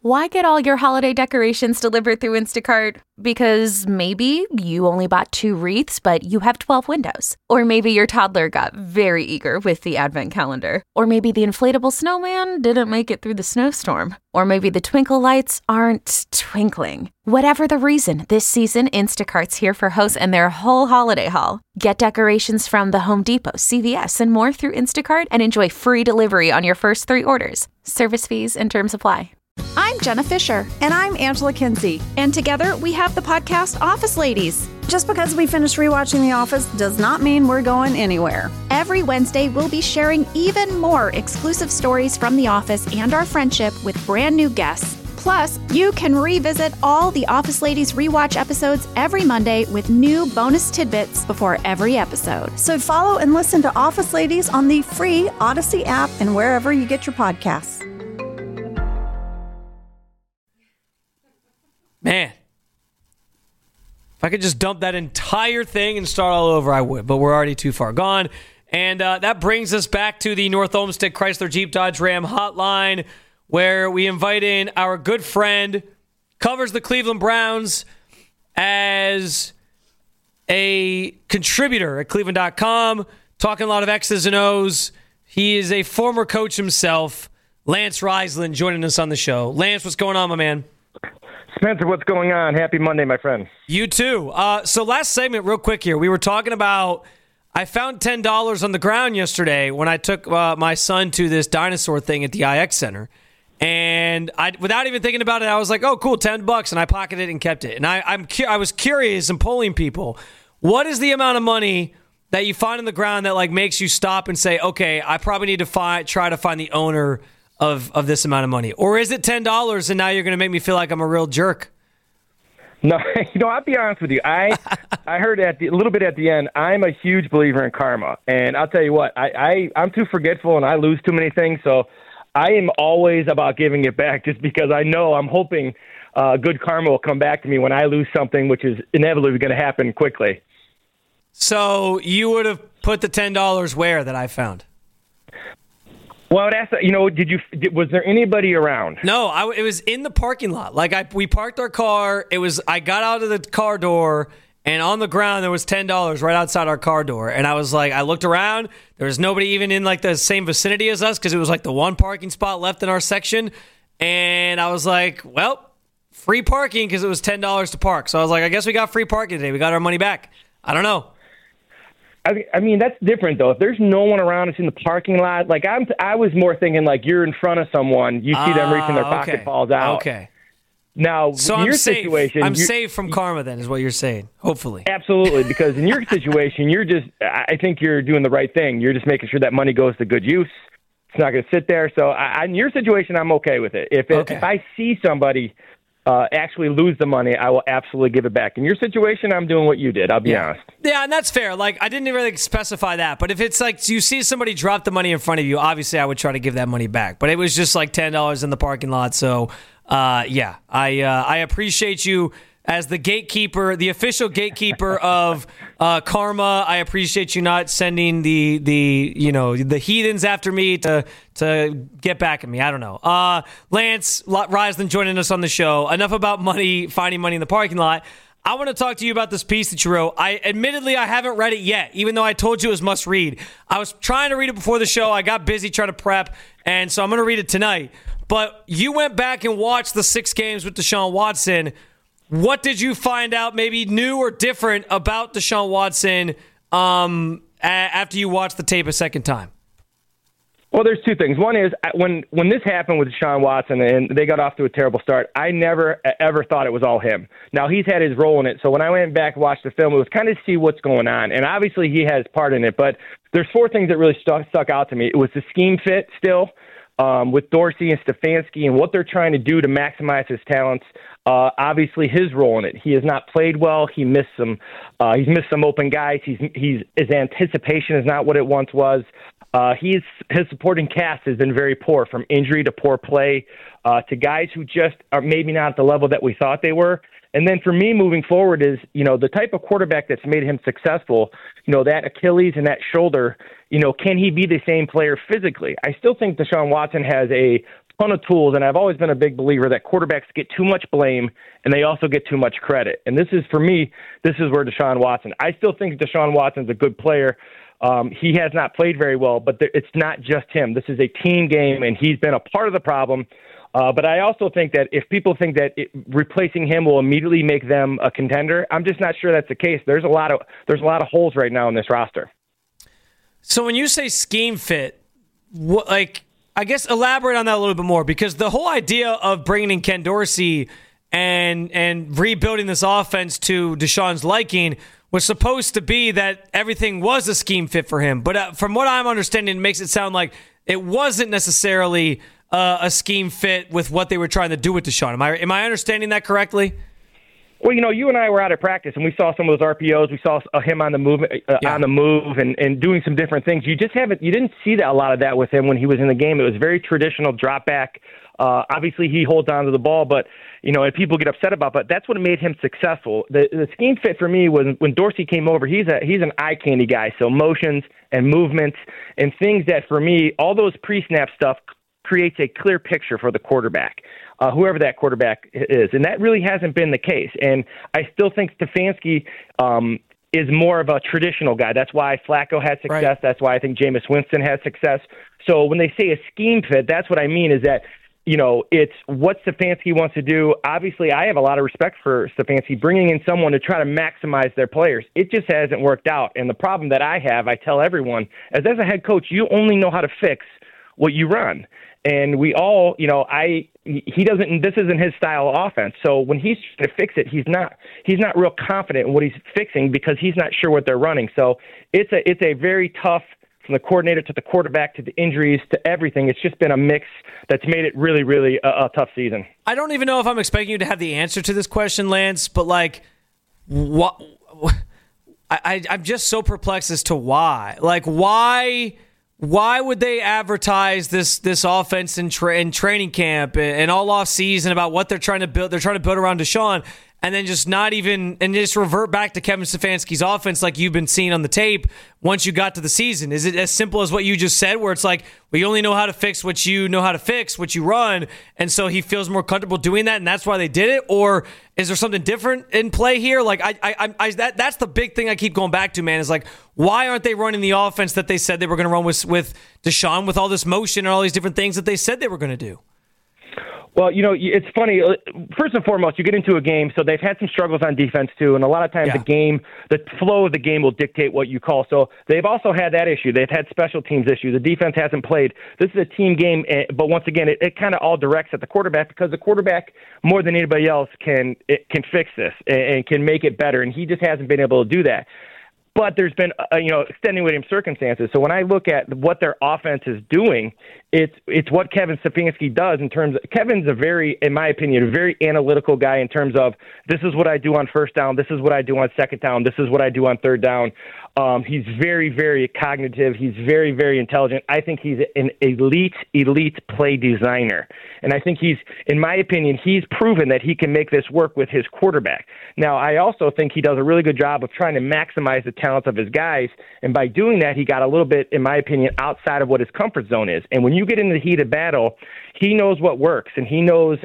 Why get all your holiday decorations delivered through Instacart? Because maybe you only bought 2 wreaths, but you have 12 windows. Or maybe your toddler got very eager with the advent calendar. Or maybe the inflatable snowman didn't make it through the snowstorm. Or maybe the twinkle lights aren't twinkling. Whatever the reason, this season, Instacart's here for hosts and their whole holiday haul. Get decorations from the Home Depot, CVS, and more through Instacart and enjoy free delivery on your first 3 orders. Service fees and terms apply. I'm Jenna Fisher. And I'm Angela Kinsey. And together we have the podcast Office Ladies. Just because we finished rewatching The Office does not mean we're going anywhere. Every Wednesday, we'll be sharing even more exclusive stories from The Office and our friendship with brand new guests. Plus, you can revisit all the Office Ladies rewatch episodes every Monday with new bonus tidbits before every episode. So follow and listen to Office Ladies on the free Odyssey app and wherever you get your podcasts. Man, if I could just dump that entire thing and start all over, I would, but we're already too far gone. And that brings us back to the North Olmsted Chrysler Jeep Dodge Ram hotline, where we invite in our good friend, covers the Cleveland Browns as a contributor at Cleveland.com, talking a lot of X's and O's. He is a former coach himself, Lance Reisland, joining us on the show. Lance, what's going on, my man? Spencer, what's going on? Happy Monday, my friend. You too. So last segment, real quick here, we were talking about I found $10 on the ground yesterday when I took my son to this dinosaur thing at the IX Center. And without even thinking about it, I was like, oh, cool, $10. And I pocketed it and kept it. And I was curious and polling people, what is the amount of money that you find on the ground that like makes you stop and say, okay, I probably need to try to find the owner of this amount of money? Or is it $10 and now you're going to make me feel like I'm a real jerk? No, I'll be honest with you. I heard a little bit at the end, I'm a huge believer in karma. And I'll tell you what, I'm too forgetful and I lose too many things. So I am always about giving it back just because I'm hoping good karma will come back to me when I lose something, which is inevitably going to happen quickly. So you would have put the $10 where that I found? Well, was there anybody around? No, it was in the parking lot. Like we parked our car. I got out of the car door, and on the ground there was $10 right outside our car door. And I was like, I looked around. There was nobody even in like the same vicinity as us because it was like the one parking spot left in our section. And I was like, well, free parking because it was $10 to park. So I was like, I guess we got free parking today. We got our money back. I don't know. I mean, that's different, though. If there's no one around us in the parking lot, like I was more thinking like you're in front of someone, you see them reaching their pocket, falls out. Okay. Now, so in your safe. situation... I'm safe from karma then, is what you're saying, hopefully. Absolutely, because in your situation, I think you're doing the right thing. You're just making sure that money goes to good use. It's not going to sit there. So in your situation, I'm okay with it. If I see somebody... actually lose the money, I will absolutely give it back. In your situation, I'm doing what you did. I'll be honest. Yeah, and that's fair. Like, I didn't really specify that, but if it's like you see somebody drop the money in front of you, obviously I would try to give that money back. But it was just like $10 in the parking lot. So, I appreciate you as the gatekeeper, the official gatekeeper of karma. I appreciate you not sending the heathens after me to get back at me. I don't know. Lance Reisland joining us on the show. Enough about finding money in the parking lot. I want to talk to you about this piece that you wrote. Admittedly, I haven't read it yet, even though I told you it was must read. I was trying to read it before the show. I got busy trying to prep, and so I'm going to read it tonight. But you went back and watched the 6 games with Deshaun Watson. What did you find out maybe new or different about Deshaun Watson after you watched the tape a second time? Well, there's 2 things. One is when this happened with Deshaun Watson and they got off to a terrible start, I never, ever thought it was all him. Now, he's had his role in it. So when I went back and watched the film, it was kind of to see what's going on. And obviously he has part in it. But there's 4 things that really stuck out to me. It was the scheme fit still with Dorsey and Stefanski and what they're trying to do to maximize his talents. Obviously, his role in it. He has not played well. He's missed some open guys. His anticipation is not what it once was. His supporting cast has been very poor, from injury to poor play to guys who just are maybe not at the level that we thought they were. And then for me, moving forward is, the type of quarterback that's made him successful, that Achilles and that shoulder, can he be the same player physically? I still think Deshaun Watson has a ton of tools, and I've always been a big believer that quarterbacks get too much blame and they also get too much credit. And this is, for me, this is where Deshaun Watson. I still think Deshaun Watson's a good player. He has not played very well, but it's not just him. This is a team game, and he's been a part of the problem. But I also think that if people think that replacing him will immediately make them a contender, I'm just not sure that's the case. There's a lot of holes right now in this roster. So when you say scheme fit, I guess elaborate on that a little bit more, because the whole idea of bringing in Ken Dorsey and rebuilding this offense to Deshaun's liking was supposed to be that everything was a scheme fit for him. But from what I'm understanding, it makes it sound like it wasn't necessarily a scheme fit with what they were trying to do with Deshaun. Am I understanding that correctly? Well, you and I were out at practice, and we saw some of those RPOs. We saw him on the move, and doing some different things. You didn't see a lot of that with him when he was in the game. It was very traditional drop back. Obviously, he holds on to the ball, but and people get upset about. But that's what made him successful. The scheme fit for me was when Dorsey came over. He's an eye candy guy, so motions and movements and things that for me, all those pre-snap stuff creates a clear picture for the quarterback. Whoever that quarterback is. And that really hasn't been the case. And I still think Stefanski is more of a traditional guy. That's why Flacco had success. Right. That's why I think Jameis Winston has success. So when they say a scheme fit, that's what I mean is that, it's what Stefanski wants to do. Obviously, I have a lot of respect for Stefanski bringing in someone to try to maximize their players. It just hasn't worked out. And the problem that I have, I tell everyone, as a head coach, you only know how to fix what you run. And we all, he doesn't. This isn't his style of offense. So when he's trying to fix it, he's not real confident in what he's fixing because he's not sure what they're running. So it's a very tough, from the coordinator to the quarterback to the injuries to everything. It's just been a mix that's made it really, really a tough season. I don't even know if I'm expecting you to have the answer to this question, Lance, but what? I'm just so perplexed as to why. Why would they advertise this offense in training camp and all off season about what they're trying to build? They're trying to build around Deshaun, and then just just revert back to Kevin Stefanski's offense like you've been seeing on the tape once you got to the season. Is it as simple as what you just said, where it's like, we only know how to fix what you know how to fix, what you run, and so he feels more comfortable doing that, and that's why they did it? Or is there something different in play here? That's the big thing I keep going back to, man, is why aren't they running the offense that they said they were going to run with Deshaun, with all this motion and all these different things that they said they were going to do? Well, it's funny. First and foremost, you get into a game, so they've had some struggles on defense too, and a lot of times the flow of the game will dictate what you call. So they've also had that issue. They've had special teams issues. The defense hasn't played. This is a team game, but once again, it kind of all directs at the quarterback because the quarterback, more than anybody else, can fix this and can make it better, and he just hasn't been able to do that. But there's been, extenuating circumstances. So when I look at what their offense is doing, it's what Kevin Stefanski does in terms of, Kevin's in my opinion, a very analytical guy in terms of, this is what I do on first down, this is what I do on second down, this is what I do on third down. He's very, very cognitive. He's very, very intelligent. I think he's an elite play designer. And I think in my opinion, he's proven that he can make this work with his quarterback. Now, I also think he does a really good job of trying to maximize the talents of his guys. And by doing that, he got a little bit, in my opinion, outside of what his comfort zone is. And when you get in the heat of battle, he knows what works. And he knows,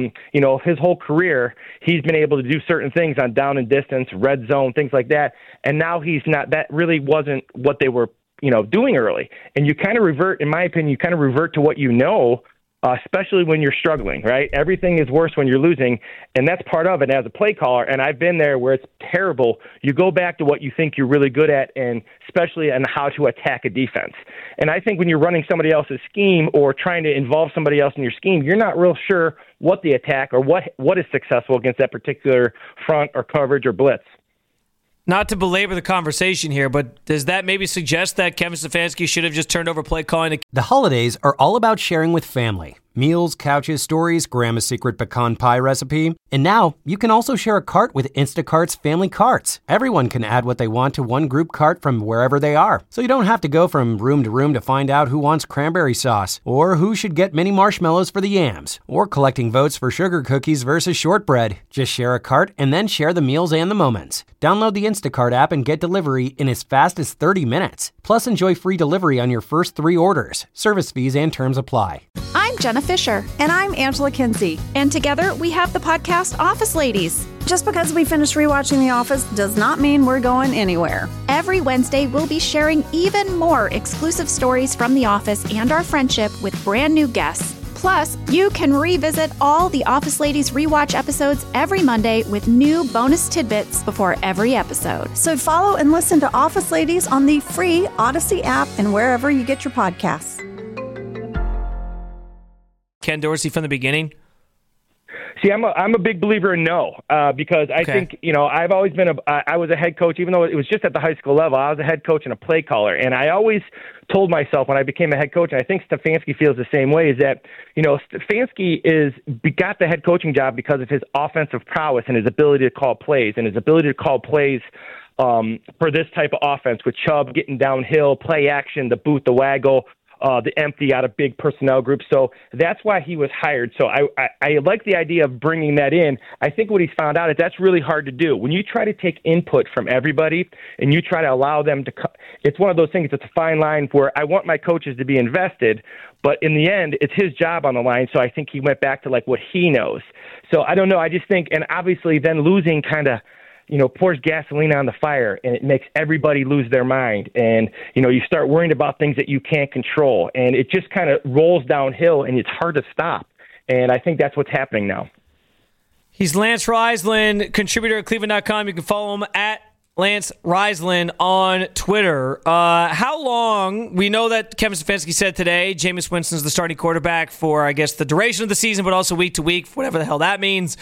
his whole career, he's been able to do certain things on down and distance, red zone, things like that. And now he's not. That really wasn't what they were, doing early. And you kind of revert, in my opinion, to what you know, especially when you're struggling, right? Everything is worse when you're losing, and that's part of it as a play caller. And I've been there where it's terrible. You go back to what you think you're really good at, and especially on how to attack a defense. And I think when you're running somebody else's scheme or trying to involve somebody else in your scheme, you're not real sure what the attack or what is successful against that particular front or coverage or blitz. Not to belabor the conversation here, but does that maybe suggest that Kevin Stefanski should have just turned over play calling? The holidays are all about sharing with family. Meals, couches, stories, Grandma's secret pecan pie recipe. And now, you can also share a cart with Instacart's Family Carts. Everyone can add what they want to one group cart from wherever they are. So you don't have to go from room to room to find out who wants cranberry sauce, or who should get mini marshmallows for the yams, or collecting votes for sugar cookies versus shortbread. Just share a cart and then share the meals and the moments. Download the Instacart app and get delivery in as fast as 30 minutes. Plus, enjoy free delivery on your first 3 orders. Service fees and terms apply. I'm I'm Jenna Fisher. And I'm Angela Kinsey. And together we have the podcast Office Ladies. Just because we finished rewatching The Office does not mean we're going anywhere. Every Wednesday, we'll be sharing even more exclusive stories from The Office and our friendship with brand new guests. Plus, you can revisit all the Office Ladies rewatch episodes every Monday with new bonus tidbits before every episode. So follow and listen to Office Ladies on the free Odyssey app and wherever you get your podcasts. Ken Dorsey from the beginning? See, I'm a big believer in no, because I think, I've always been I was a head coach, even though it was just at the high school level. I was a head coach and a play caller, and I always told myself when I became a head coach, and I think Stefanski feels the same way, is that, Stefanski got the head coaching job because of his offensive prowess and his ability to call plays, for this type of offense with Chubb getting downhill, play action, the boot, the waggle, the empty out of big personnel groups. So that's why he was hired. So I like the idea of bringing that in. I think what he's found out is that's really hard to do. When you try to take input from everybody and you try to allow them to it's one of those things, it's a fine line where I want my coaches to be invested, but in the end, it's his job on the line. So I think he went back to like what he knows. So I don't know. I just think, and obviously then losing kind of, pours gasoline on the fire, and it makes everybody lose their mind. And, you start worrying about things that you can't control, and it just kind of rolls downhill, and it's hard to stop. And I think that's what's happening now. He's Lance Reisland, contributor at Cleveland.com. You can follow him at Lance Reisland on Twitter. How long, we know that Kevin Stefanski said today, Jameis Winston's the starting quarterback for, I guess, the duration of the season, but also week to week, whatever the hell that means.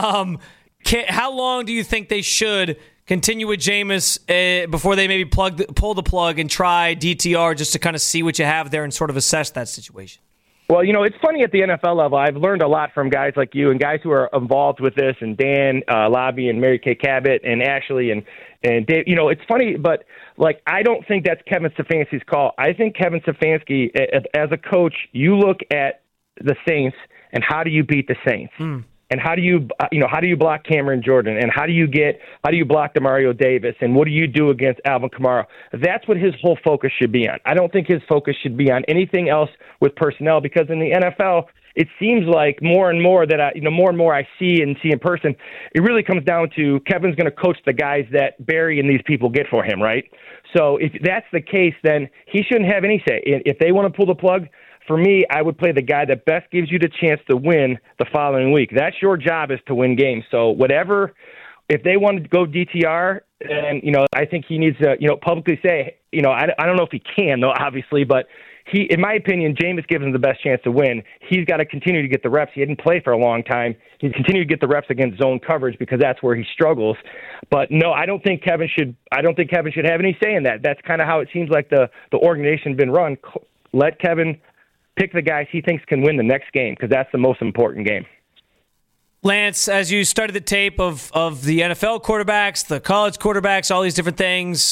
How long do you think they should continue with Jameis before they maybe pull the plug and try DTR just to kind of see what you have there and sort of assess that situation? Well, it's funny at the NFL level. I've learned a lot from guys like you and guys who are involved with this, and Dan Labby and Mary Kay Cabot and Ashley and Dave. It's funny, but I don't think that's Kevin Stefanski's call. I think Kevin Stefanski, as a coach, you look at the Saints and how do you beat the Saints? And how do you block Cameron Jordan? And how do you block Demario Davis? And what do you do against Alvin Kamara? That's what his whole focus should be on. I don't think his focus should be on anything else with personnel, because in the NFL, it seems like more and more I see in person, it really comes down to Kevin's going to coach the guys that Barry and these people get for him, right? So if that's the case, then he shouldn't have any say. If they want to pull the plug, for me, I would play the guy that best gives you the chance to win the following week. That's your job, is to win games. So if they want to go DTR, then, I think he needs to, publicly say, I don't know if he can, though, obviously, but in my opinion, Jameis gives him the best chance to win. He's got to continue to get the reps. He didn't play for a long time. He's continued to get the reps against zone coverage because that's where he struggles. But no, I don't think Kevin should have any say in that. That's kind of how it seems like the organization's been run. Let Kevin pick the guys he thinks can win the next game, because that's the most important game. Lance, as you studied the tape of the NFL quarterbacks, the college quarterbacks, all these different things,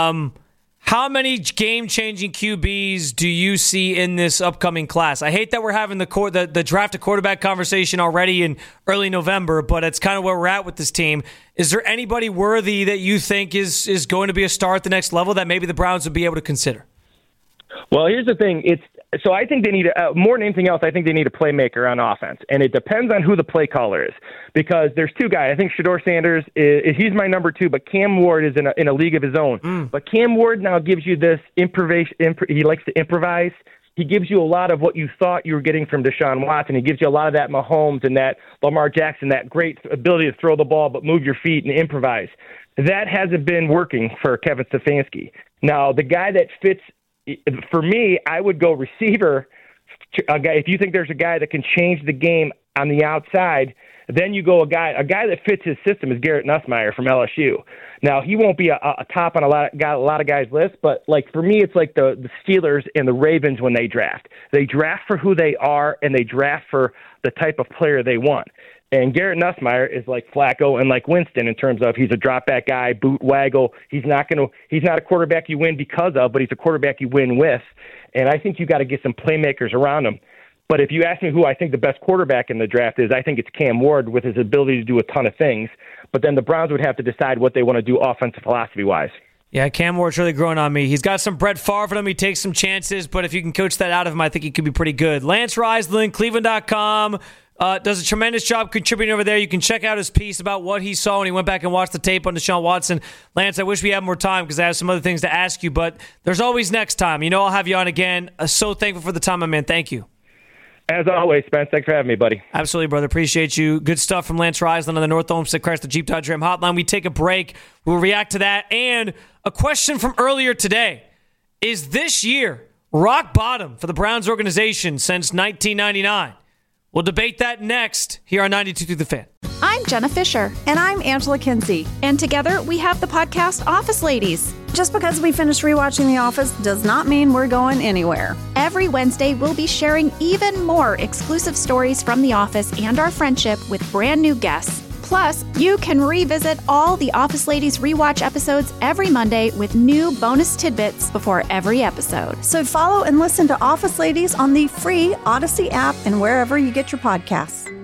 how many game-changing QBs do you see in this upcoming class? I hate that we're having the draft a quarterback conversation already in early November, but it's kind of where we're at with this team. Is there anybody worthy that you think is going to be a star at the next level that maybe the Browns would be able to consider? Well, here's the thing. So I think they need more than anything else. I think they need a playmaker on offense, and it depends on who the play caller is, because there's two guys. I think Shedeur Sanders he's my number two, but Cam Ward is in a league of his own. But Cam Ward now gives you this improvisation. He likes to improvise. He gives you a lot of what you thought you were getting from Deshaun Watson. He gives you a lot of that Mahomes and that Lamar Jackson, that great ability to throw the ball but move your feet and improvise. That hasn't been working for Kevin Stefanski. Now, the guy that fits. For me, I would go receiver. A guy, if you think there's a guy that can change the game on the outside, then you go a guy that fits his system is Garrett Nussmeier from LSU. Now, he won't be a top on a lot of guys' list, but for me, it's like the Steelers and the Ravens when they draft. They draft for who they are, and they draft for the type of player they want. And Garrett Nussmeier is like Flacco and like Winston in terms of he's a drop back guy, boot waggle. He's not a quarterback you win because of, but he's a quarterback you win with. And I think you got to get some playmakers around him. But if you ask me who I think the best quarterback in the draft is, I think it's Cam Ward with his ability to do a ton of things. But then the Browns would have to decide what they want to do offensive philosophy wise. Yeah, Cam Ward's really growing on me. He's got some Brett Favre in him. He takes some chances, but if you can coach that out of him, I think he could be pretty good. Lance Reisland, Cleveland.com, does a tremendous job contributing over there. You can check out his piece about what he saw when he went back and watched the tape on Deshaun Watson. Lance, I wish we had more time because I have some other things to ask you, but there's always next time. You know I'll have you on again. So thankful for the time, my man. Thank you. As always, Spence, thanks for having me, buddy. Absolutely, brother. Appreciate you. Good stuff from Lance Reisland on the North Olmsted Chrysler Jeep Dodge Ram Hotline. We take a break. We'll react to that. And a question from earlier today. Is this year rock bottom for the Browns organization since 1999? We'll debate that next here on 92.3 The Fan. I'm Jenna Fisher. And I'm Angela Kinsey. And together we have the podcast Office Ladies. Just because we finished rewatching The Office does not mean we're going anywhere. Every Wednesday, we'll be sharing even more exclusive stories from The Office and our friendship with brand new guests. Plus, you can revisit all the Office Ladies rewatch episodes every Monday with new bonus tidbits before every episode. So follow and listen to Office Ladies on the free Odyssey app and wherever you get your podcasts.